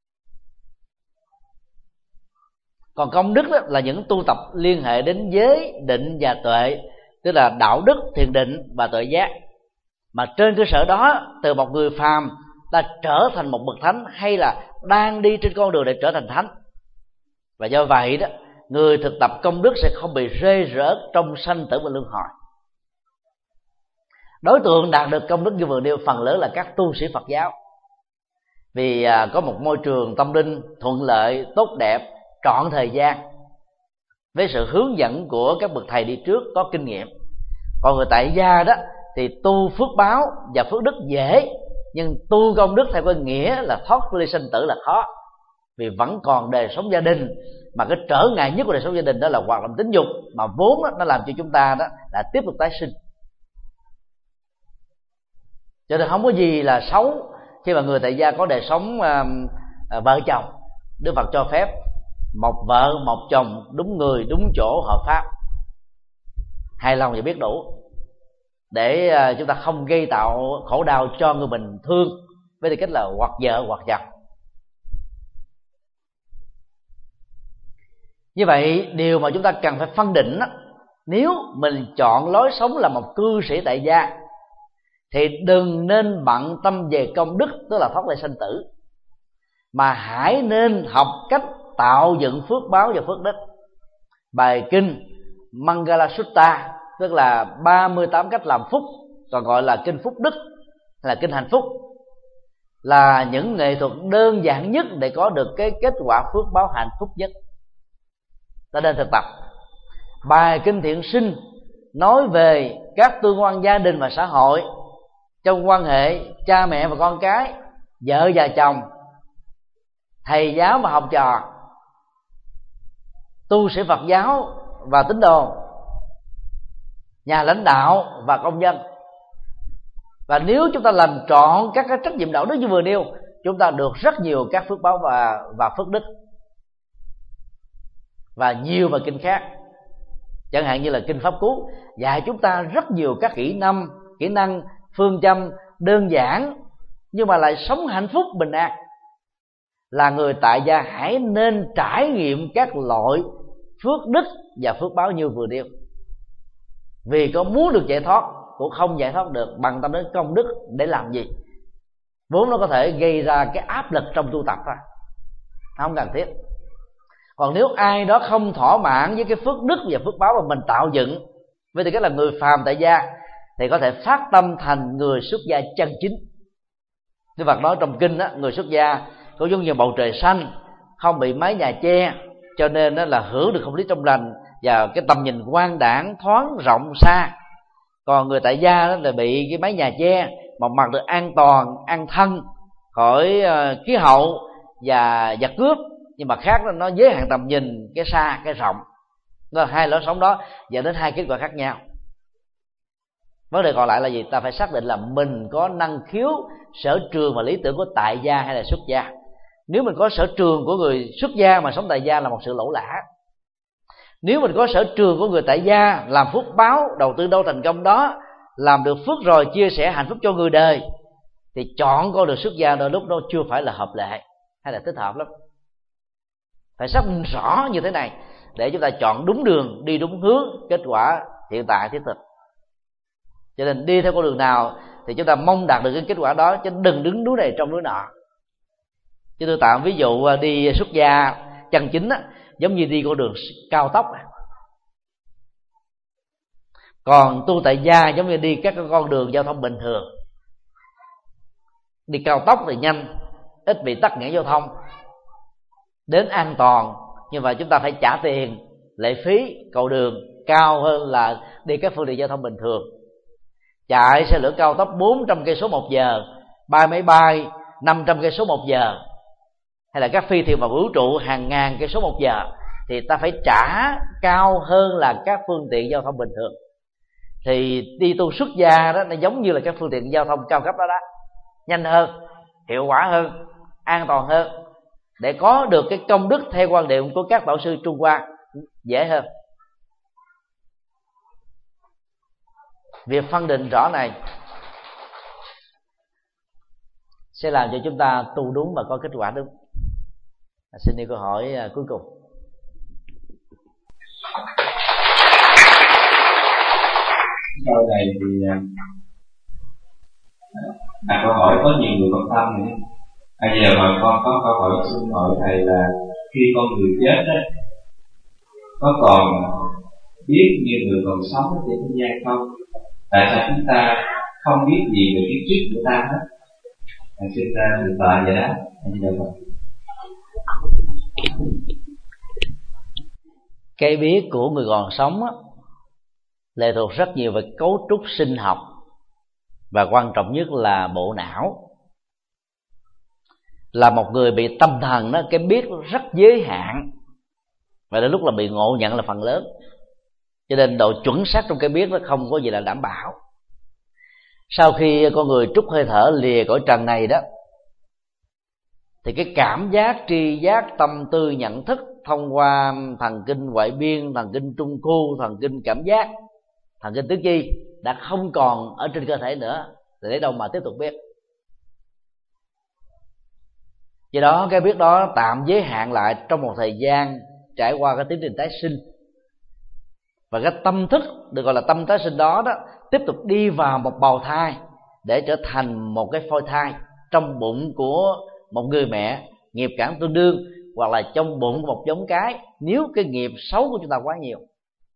Còn công đức đó là những tu tập liên hệ đến giới, định và tuệ, tức là đạo đức, thiền định và tuệ giác, mà trên cơ sở đó từ một người phàm ta trở thành một bậc thánh, hay là đang đi trên con đường để trở thành thánh. Và do vậy đó, người thực tập công đức sẽ không bị rơi rớt trong sanh tử và luân hồi. Đối tượng đạt được công đức như vừa nêu phần lớn là các tu sĩ Phật giáo, vì có một môi trường tâm linh thuận lợi, tốt đẹp, trọn thời gian, với sự hướng dẫn của các bậc thầy đi trước có kinh nghiệm. Còn người tại gia đó thì tu phước báo và phước đức dễ, nhưng tu công đức theo cái nghĩa là thoát ly sinh tử là khó, vì vẫn còn đời sống gia đình, mà cái trở ngại nhất của đời sống gia đình đó là hoạt động tính dục, mà vốn đó, nó làm cho chúng ta đó là tiếp tục tái sinh. Cho nên không có gì là xấu khi mà người tại gia có đời sống vợ chồng. Đức Phật cho phép một vợ một chồng đúng người đúng chỗ hợp pháp, hài lòng và biết đủ, để chúng ta không gây tạo khổ đau cho người mình thương với tư cách là hoặc vợ hoặc chồng. Như vậy điều mà chúng ta cần phải phân định đó, nếu mình chọn lối sống là một cư sĩ tại gia thì đừng nên bận tâm về công đức, tức là thoát ly sanh tử, mà hãy nên học cách tạo dựng phước báo và phước đức. Bài kinh Mangala Sutta, tức là 38 cách làm phúc, còn gọi là kinh phúc đức hay là kinh hạnh phúc, là những nghệ thuật đơn giản nhất để có được cái kết quả phước báo hạnh phúc nhất. Ta nên thực tập. Bài kinh thiện sinh nói về các tương quan gia đình và xã hội trong quan hệ cha mẹ và con cái, vợ và chồng, thầy giáo và học trò, tu sĩ Phật giáo và tín đồ, nhà lãnh đạo và công dân. Và nếu chúng ta làm trọn các cái trách nhiệm đạo đức như vừa nêu, chúng ta được rất nhiều các phước báo và phước đức. Và nhiều bài kinh khác, chẳng hạn như là kinh Pháp Cú, dạy chúng ta rất nhiều các kỹ năng, phương châm đơn giản nhưng mà lại sống hạnh phúc bình an. Là người tại gia hãy nên trải nghiệm các loại phước đức và phước báo như vừa nêu, vì có muốn được giải thoát cũng không giải thoát được bằng tâm đến công đức để làm gì, vốn nó có thể gây ra cái áp lực trong tu tập thôi, không cần thiết. Còn nếu ai đó không thỏa mãn với cái phước đức và phước báo mà mình tạo dựng với tư cách là người phàm tại gia, thì có thể phát tâm thành người xuất gia chân chính. Đức Phật nói trong kinh đó, người xuất gia có giống như bầu trời xanh, không bị mái nhà che, cho nên đó là hưởng được không khí trong lành và cái tầm nhìn quang đãng thoáng rộng xa. Còn người tại gia đó là bị cái mái nhà che, một mặt được an toàn, an thân khỏi khí hậu và giặc cướp, nhưng mà khác nó giới hạn tầm nhìn, cái xa cái rộng. Đó là hai lối sống đó dẫn đến hai kết quả khác nhau. Vấn đề còn lại là gì? Ta phải xác định là mình có năng khiếu, sở trường và lý tưởng của tại gia hay là xuất gia. Nếu mình có sở trường của người xuất gia mà sống tại gia là một sự lỗ lã. Nếu mình có sở trường của người tại gia, làm phước báo, đầu tư đâu thành công đó, làm được phước rồi chia sẻ hạnh phúc cho người đời, thì chọn con đường xuất gia đôi lúc đó chưa phải là hợp lệ hay là thích hợp lắm. Phải xác định rõ như thế này để chúng ta chọn đúng đường, đi đúng hướng, kết quả hiện tại thiết thực. Cho nên đi theo con đường nào thì chúng ta mong đạt được cái kết quả đó, chứ đừng đứng núi này trong núi nọ. Chứ tôi tạm ví dụ đi xuất gia chân chính á, giống như đi con đường cao tốc. Còn tu tại gia giống như đi các con đường giao thông bình thường, đi cao tốc thì nhanh, ít bị tắc nghẽn giao thông, đến an toàn. Nhưng mà chúng ta phải trả tiền lệ phí cầu đường cao hơn là đi các phương tiện giao thông bình thường. Chạy xe lửa cao tốc 400 cây số một giờ, bay máy bay 500 cây số một giờ, hay là các phi thuyền vào vũ trụ hàng ngàn cây số một giờ, thì ta phải trả cao hơn là các phương tiện giao thông bình thường. Thì đi tu xuất gia đó, nó giống như là các phương tiện giao thông cao cấp đó đó, nhanh hơn, hiệu quả hơn, an toàn hơn, để có được cái công đức theo quan điểm của các tổ sư Trung Hoa dễ hơn. Việc phân định rõ này sẽ làm cho chúng ta tu đúng và có kết quả đúng. Xin đi câu hỏi cuối cùng. Câu này thì câu hỏi có nhiều người quan tâm này. Bây giờ mà con có câu hỏi xin hỏi thầy là khi con người chết đó, có còn biết như người còn sống trên thế gian không? Tại sao chúng ta không biết gì về kiếp trước của ta hết? Xin ra từ tại vậy đó. Cái biết của người còn sống á, lệ thuộc rất nhiều về cấu trúc sinh học, và quan trọng nhất là bộ não. Là một người bị tâm thần đó, cái biết rất giới hạn, và đến lúc là bị ngộ nhận là phần lớn, cho nên độ chuẩn xác trong cái biết nó không có gì là đảm bảo. Sau khi con người trút hơi thở lìa cõi trần này đó, thì cái cảm giác, tri giác, tâm tư, nhận thức thông qua thần kinh ngoại biên, thần kinh trung khu, thần kinh cảm giác, thần kinh tứ chi đã không còn ở trên cơ thể nữa, thì lấy đâu mà tiếp tục biết. Do đó cái biết đó tạm giới hạn lại trong một thời gian trải qua cái tiến trình tái sinh, và cái tâm thức được gọi là tâm tái sinh đó tiếp tục đi vào một bào thai để trở thành một cái phôi thai trong bụng của một người mẹ nghiệp cảm tương đương, hoặc là trong bụng của một giống cái, nếu cái nghiệp xấu của chúng ta quá nhiều.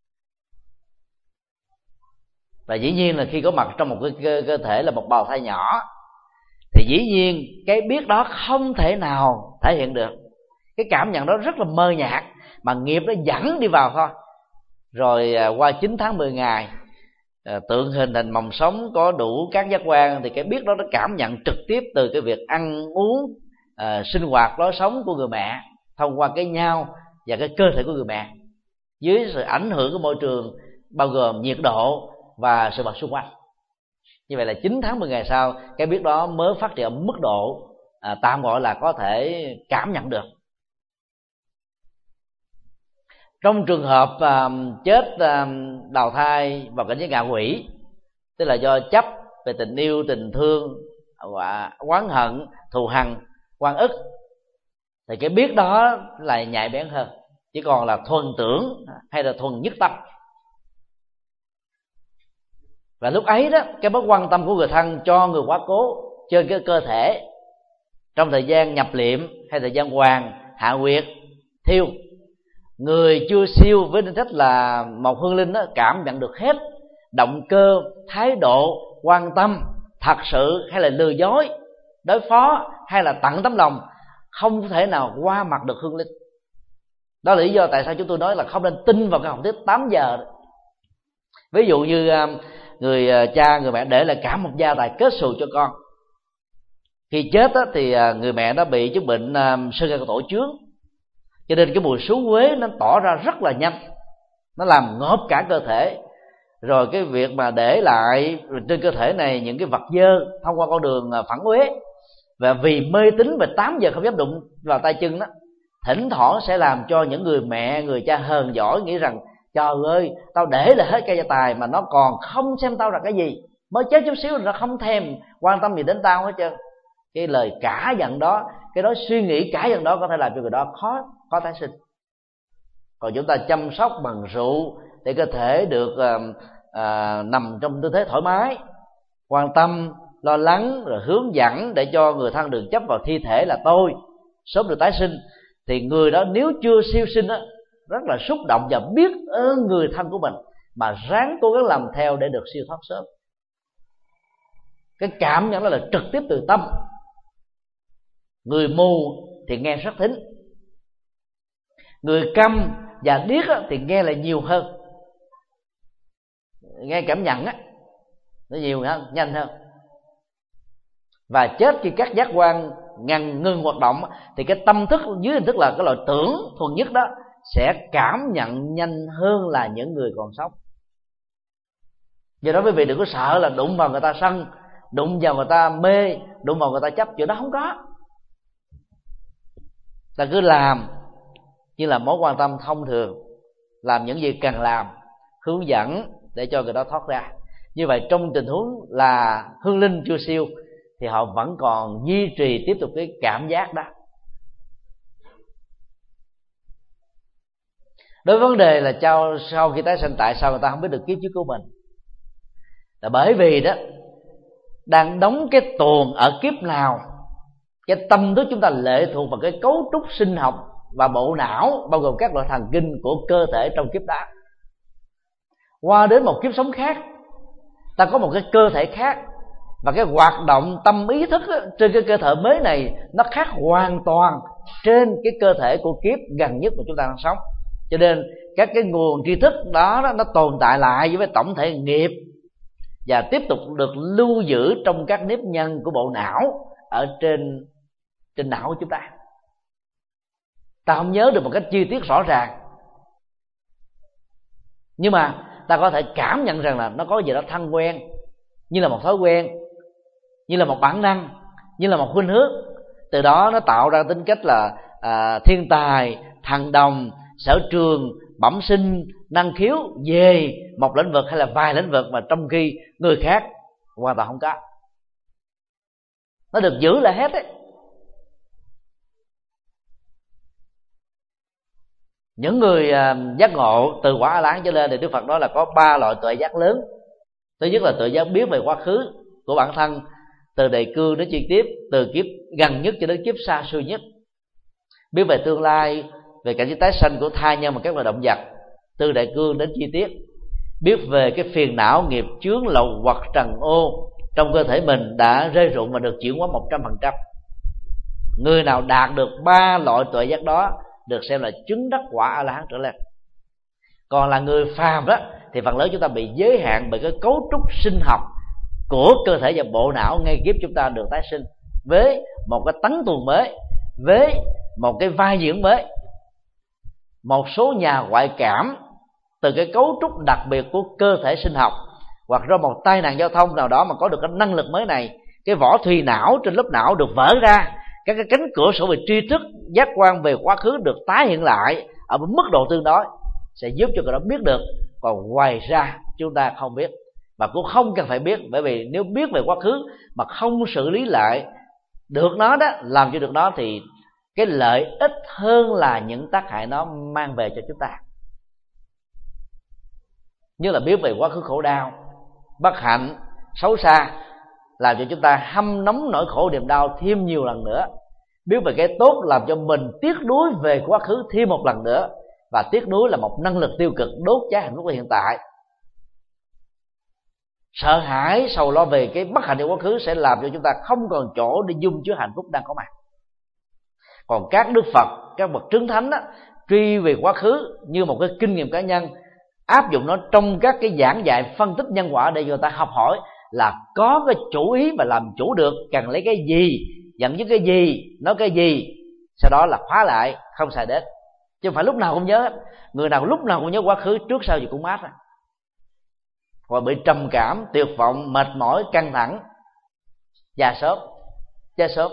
Và dĩ nhiên là khi có mặt trong một cái cơ thể là một bào thai nhỏ, thì dĩ nhiên cái biết đó không thể nào thể hiện được. Cái cảm nhận đó rất là mơ nhạt, mà nghiệp nó dẫn đi vào thôi. Rồi qua 9 tháng 10 ngày, tượng hình thành mầm sống có đủ các giác quan, thì cái biết đó nó cảm nhận trực tiếp từ cái việc ăn uống, sinh hoạt lối sống của người mẹ thông qua cái nhau và cái cơ thể của người mẹ, dưới sự ảnh hưởng của môi trường bao gồm nhiệt độ và sự vật xung quanh. Như vậy là 9 tháng 10 ngày sau, cái biết đó mới phát triển ở mức độ tạm gọi là có thể cảm nhận được. Trong trường hợp chết đào thai vào cảnh giới ngạ quỷ, tức là do chấp về tình yêu, tình thương, oán hận, thù hằn, oan ức, thì cái biết đó là nhạy bén hơn, chỉ còn là thuần tưởng hay là thuần nhất tâm. Và lúc ấy đó, cái mối quan tâm của người thân cho người quá cố trên cái cơ thể trong thời gian nhập liệm hay thời gian hoàng, hạ huyệt, thiêu, người chưa siêu với tính chất là một hương linh đó, cảm nhận được hết động cơ, thái độ, quan tâm thật sự hay là lừa dối, đối phó hay là tận tấm lòng, không thể nào qua mặt được hương linh. Đó là lý do tại sao chúng tôi nói là không nên tin vào cái học thuyết 8 giờ đó. Ví dụ như người cha, người mẹ để lại cả một gia tài kết xù cho con. Khi chết đó, thì người mẹ đã bị chứng bệnh sơ gan tổ chướng, cho nên cái mùi xú uế nó tỏ ra rất là nhanh, nó làm ngộp cả cơ thể. Rồi cái việc mà để lại trên cơ thể này những cái vật dơ thông qua con đường phản uế, và vì mê tín về 8 giờ không dám đụng vào tay chân đó, thỉnh thoảng sẽ làm cho những người mẹ, người cha hờn giỏi, nghĩ rằng trời ơi, tao để là hết cây gia tài mà nó còn không xem tao là cái gì, mới chết chút xíu nó không thèm quan tâm gì đến tao hết trơn. Cái lời cả giận đó, cái đó suy nghĩ cả giận đó có thể làm cho người đó khó tái sinh. Còn chúng ta chăm sóc bằng rượu để cơ thể được nằm trong tư thế thoải mái, quan tâm, lo lắng, rồi hướng dẫn để cho người thân đừng chấp vào thi thể là tôi sớm được tái sinh, thì người đó nếu chưa siêu sinh đó, rất là xúc động và biết ơn người thân của mình mà ráng cố gắng làm theo để được siêu thoát sớm. Cái cảm nhận đó là trực tiếp từ tâm. Người mù thì nghe rất thính, người câm và điếc thì nghe lại nhiều hơn. Nghe cảm nhận á, nó nhiều hơn, nhanh hơn. Và chết khi các giác quan ngừng hoạt động thì cái tâm thức dưới hình thức là cái loại tưởng thuần nhất đó sẽ cảm nhận nhanh hơn là những người còn sống. Do đó quý vị đừng có sợ là đụng vào người ta sân, đụng vào người ta mê, đụng vào người ta chấp. Chuyện đó không có. Ta cứ làm như là mối quan tâm thông thường, làm những gì cần làm, hướng dẫn để cho người đó thoát ra. Như vậy trong tình huống là hương linh chưa siêu thì họ vẫn còn duy trì tiếp tục cái cảm giác đó. Đối với vấn đề là sau khi tái sanh tại sao người ta không biết được kiếp trước của mình, là bởi vì đó đang đóng cái tuồng ở kiếp nào. Cái tâm thức chúng ta lệ thuộc vào cái cấu trúc sinh học và bộ não, bao gồm các loại thần kinh của cơ thể trong kiếp đó. Qua đến một kiếp sống khác, ta có một cái cơ thể khác, và cái hoạt động tâm ý thức trên cái cơ thể mới này nó khác hoàn toàn trên cái cơ thể của kiếp gần nhất mà chúng ta đang sống. Cho nên các cái nguồn tri thức đó nó tồn tại lại với tổng thể nghiệp và tiếp tục được lưu giữ trong các nếp nhân của bộ não ở trên não của chúng ta. Ta không nhớ được một cách chi tiết rõ ràng, nhưng mà ta có thể cảm nhận rằng là nó có gì đó thân quen, như là một thói quen, như là một bản năng, như là một khuynh hướng. Từ đó nó tạo ra tính cách là thiên tài, thần đồng, sở trường, bẩm sinh, năng khiếu về một lĩnh vực hay là vài lĩnh vực, mà trong khi người khác hoàn toàn không có. Nó được giữ lại hết ấy. Những người giác ngộ từ quả A-la-hán trở lên thì Đức Phật nói là có 3 loại tuệ giác lớn. Thứ nhất là tuệ giác biết về quá khứ của bản thân, từ đề cương đến chi tiết, từ kiếp gần nhất cho đến kiếp xa xôi nhất. Biết về tương lai, về cảnh giới tái sanh của thai nhân và các loài động vật, từ đại cương đến chi tiết. Biết về cái phiền não, nghiệp chướng, lậu hoặc trần ô trong cơ thể mình đã rơi rụng và được chuyển hóa 100%. Người nào đạt được 3 loại tuệ giác đó được xem là chứng đắc quả A-la-hán trở lên. Còn là người phàm đó thì phần lớn chúng ta bị giới hạn bởi cái cấu trúc sinh học của cơ thể và bộ não ngay kiếp chúng ta được tái sinh, với một cái tấn tuồng mới, với một cái vai diễn mới. Một số nhà ngoại cảm từ cái cấu trúc đặc biệt của cơ thể sinh học, hoặc do một tai nạn giao thông nào đó mà có được cái năng lực mới này, cái vỏ thùy não trên lớp não được vỡ ra, các cái cánh cửa sổ về tri thức, giác quan về quá khứ được tái hiện lại ở một mức độ tương đối, sẽ giúp cho người đó biết được. Còn ngoài ra chúng ta không biết, và cũng không cần phải biết, bởi vì nếu biết về quá khứ mà không xử lý lại được nó đó, làm cho được nó, thì cái lợi ích hơn là những tác hại nó mang về cho chúng ta. Như là biết về quá khứ khổ đau, bất hạnh, xấu xa, làm cho chúng ta hâm nóng nỗi khổ niềm đau thêm nhiều lần nữa. Biết về cái tốt làm cho mình tiếc nuối về quá khứ thêm một lần nữa, và tiếc nuối là một năng lực tiêu cực đốt cháy hạnh phúc của hiện tại. Sợ hãi, sầu lo về cái bất hạnh của quá khứ sẽ làm cho chúng ta không còn chỗ để dung chứa hạnh phúc đang có mặt. Còn các đức Phật, các bậc chứng thánh đó, truy về quá khứ như một cái kinh nghiệm cá nhân, áp dụng nó trong các cái giảng dạy phân tích nhân quả để người ta học hỏi là có cái chủ ý và làm chủ được cần lấy cái gì, dẫn dắt cái gì, nói cái gì, sau đó là khóa lại, không xài đến. Chứ không phải lúc nào cũng nhớ. Người nào lúc nào cũng nhớ quá khứ, trước sau gì cũng mát, hoặc bị trầm cảm, tuyệt vọng, mệt mỏi, căng thẳng, già sớm, chết sớm.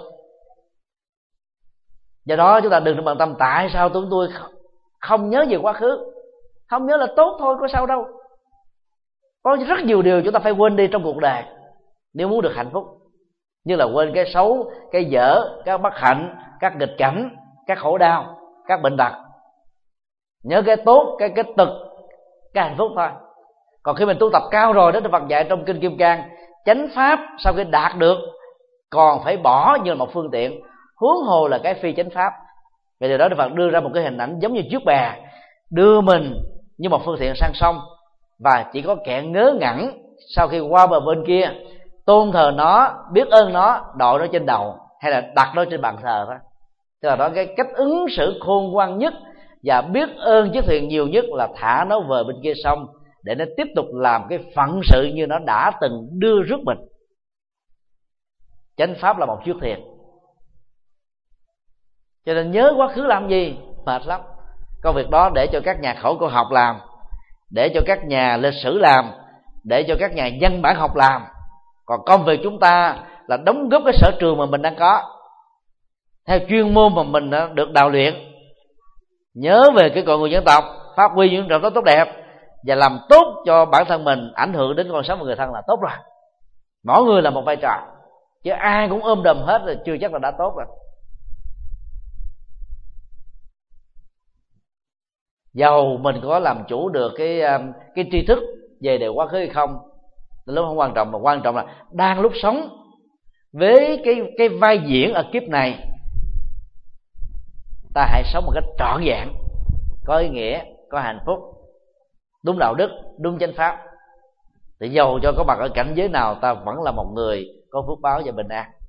Do đó chúng ta đừng bận tâm tại sao tôi không nhớ về quá khứ. Không nhớ là tốt thôi, có sao đâu. Có rất nhiều điều chúng ta phải quên đi trong cuộc đời nếu muốn được hạnh phúc. Như là quên cái xấu, cái dở, các bất hạnh, các nghịch cảnh, các khổ đau, các bệnh tật. Nhớ cái tốt, cái tích, cái hạnh phúc thôi. Còn khi mình tu tập cao rồi đó, Đức Phật dạy trong Kinh Kim Cang, chánh pháp sau khi đạt được còn phải bỏ như là một phương tiện, huống hồ là cái phi chánh pháp. Vì điều đó Đức Phật đưa ra một cái hình ảnh giống như chiếc bè, đưa mình như một phương tiện sang sông, và chỉ có kẻ ngớ ngẩn sau khi qua bờ bên kia tôn thờ nó, biết ơn nó, đội nó trên đầu hay là đặt nó trên bàn thờ đó. Tức là đó, cái cách ứng xử khôn ngoan nhất và biết ơn chiếc thuyền nhiều nhất là thả nó về bên kia sông để nó tiếp tục làm cái phận sự như nó đã từng đưa rước mình. Chánh pháp là một chiếc thuyền, cho nên nhớ quá khứ làm gì mệt lắm. Công việc đó để cho các nhà khảo cổ học làm, để cho các nhà lịch sử làm, để cho các nhà văn bản học làm. Còn công việc chúng ta là đóng góp cái sở trường mà mình đang có, theo chuyên môn mà mình đã được đào luyện, nhớ về cái cội nguồn dân tộc, phát huy những trọng tốt đẹp và làm tốt cho bản thân mình, ảnh hưởng đến con sống và người thân là tốt rồi. Mỗi người là một vai trò, chứ ai cũng ôm đồm hết là chưa chắc là đã tốt rồi. Dầu mình có làm chủ được cái tri thức về đề quá khứ hay không, lúc không quan trọng, mà quan trọng là đang lúc sống với cái vai diễn ở kiếp này, ta hãy sống một cách trọn vẹn, có ý nghĩa, có hạnh phúc, đúng đạo đức, đúng chánh pháp. Thì dầu cho có mặt ở cảnh giới nào, ta vẫn là một người có phước báo và bình an.